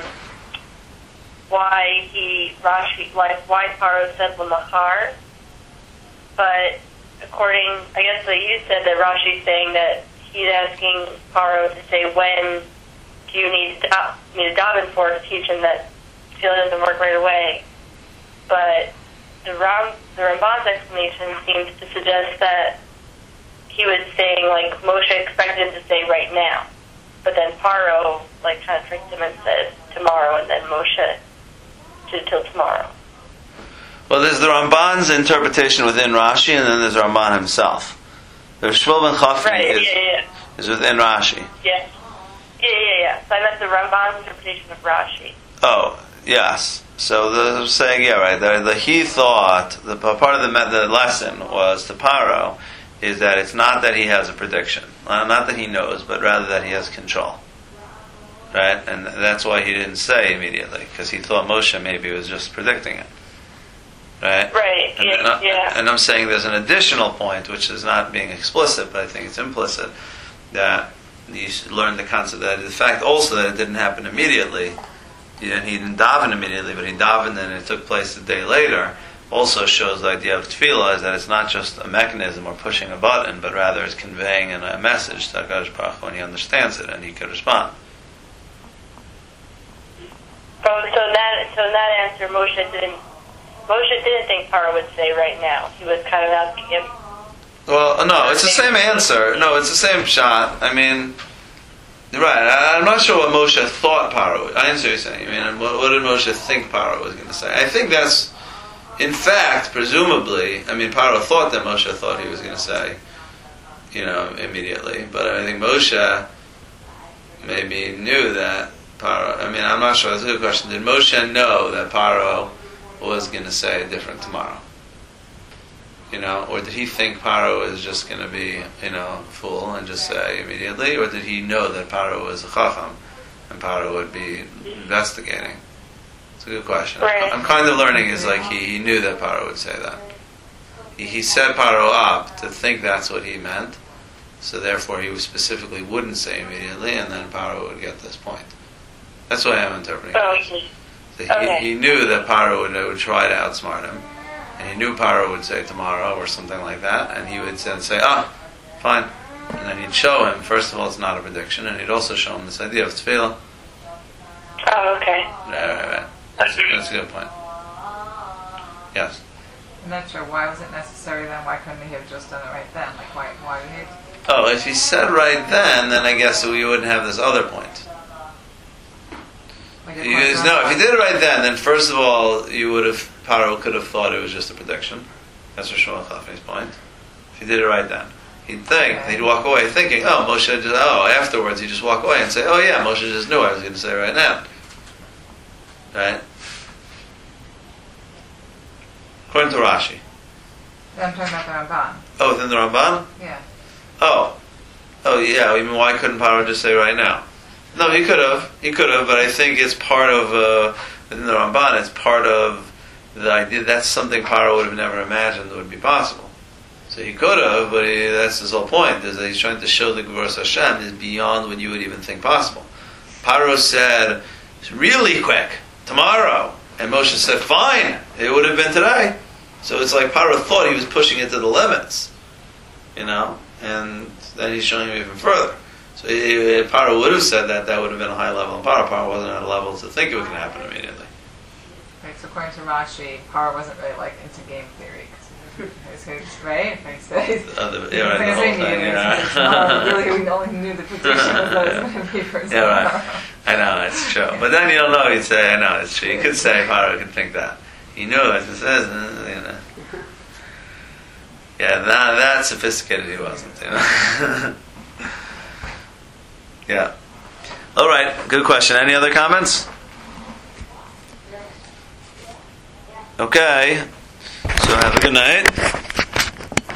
why he Rashi like why Paro said Lamachar. But according, I guess that you said that Rashi's saying that he's asking Paro to say when do you need to, uh, need to daven for to teach him that Tefillah doesn't work right away. But the Ram, the Ramban's explanation seems to suggest that he was saying like Moshe expected him to say right now, but then Paro like kind of tricked him and said tomorrow, and then Moshe to till tomorrow. Well, there's the Ramban's interpretation within Rashi, and then there's the Ramban himself. There's Shmuel ben Chafni Right, is, yeah, yeah. is within Rashi. Yeah. Yeah, yeah, yeah. So I meant the Ramban's interpretation of Rashi. Oh, yes. So the saying, yeah, right. The, the he thought the part of the the lesson was to Paro is that it's not that he has a prediction, uh, not that he knows, but rather that he has control. Right, and that's why he didn't say immediately because he thought Moshe maybe was just predicting it. Right? Right, and, yeah, and, I, yeah. and I'm saying there's an additional point, which is not being explicit, but I think it's implicit, that you should learn the concept that the fact also that it didn't happen immediately, he didn't, he didn't daven immediately, but he davened and it took place a day later, also shows the idea of tefillah is that it's not just a mechanism or pushing a button, but rather it's conveying a message to HaKadosh Baruch Hu, and he understands it and he could respond. Oh, so in that, so in that answer, Moshe didn't Moshe didn't think Paro would say right now. He was kind of asking him. Well, no, it's the same answer. No, it's the same shot. I mean, right. I'm not sure what Moshe thought Paro would. I understand what you're saying. I mean, what, what did Moshe think Paro was going to say? I think that's, in fact, presumably, I mean, Paro thought that Moshe thought he was going to say, you know, immediately. But I think Moshe maybe knew that Paro, I mean, I'm not sure. That's a good question. Did Moshe know that Paro was going to say different tomorrow? You know, or did he think Paro was just going to be, you know, fool and just say immediately, or did he know that Paro was a chacham and Paro would be investigating? It's a good question. Right. I'm kind of learning is like he, he knew that Paro would say that. He, he set Paro up to think that's what he meant, so therefore he specifically wouldn't say immediately, and then Paro would get this point. That's the way I'm interpreting Oh, it. he, So he, okay. he knew that Paro would, would try to outsmart him, and he knew Paro would say tomorrow or something like that, and he would then say, ah, fine. And then he'd show him, first of all, it's not a prediction, and he'd also show him this idea of tefillah. Oh, okay. Right, right, right. That's, that's a good point. Yes. I'm not sure. Why was it necessary then? Why couldn't he have just done it right then? Like, why, why did he? Oh, if he said right then, then I guess we wouldn't have this other point. Like, You guys know, if he did it right then, then first of all, you would have, Paro could have thought it was just a prediction. That's for Shmuel Chafni's point. If he did it right then, he'd think, Okay. he'd walk away thinking, oh, Moshe just, oh, afterwards he'd just walk away and say, oh yeah, Moshe just knew I was going to say right now. Right? According to Rashi. I'm talking about the Ramban. Oh, within the Ramban? Yeah. Oh. Oh yeah, I mean, why couldn't Paro just say right now? No, he could have. He could have, but I think it's part of uh, in the Ramban. It's part of the idea that's something Paro would have never imagined would be possible. So he could have, but he, that's his whole point. Is that he's trying to show the Gvuras Hashem is beyond what you would even think possible. Paro said, "It's really quick tomorrow," and Moshe said, "Fine, it would have been today." So it's like Paro thought he was pushing it to the limits, you know, and then he's showing him even further. So if Paro would have said that, that would have been a high level. And Paro, Paro wasn't at a level to think it was going to happen immediately. Right, so according to Rashi, Paro wasn't really like into game theory. Cause right? Thanks, guys. Uh, the, yeah, right, the whole thing, yeah. Oh, really, we only knew the petition was that it was going to be for Yeah, right. I know, it's true. But then you don't know, he'd say, I know, it's true. You could say Paro could think that. He knew it, it says, you know. Yeah, that, that sophisticated he wasn't, you know. Yeah. All right. Good question. Any other comments? Okay. So have a good night.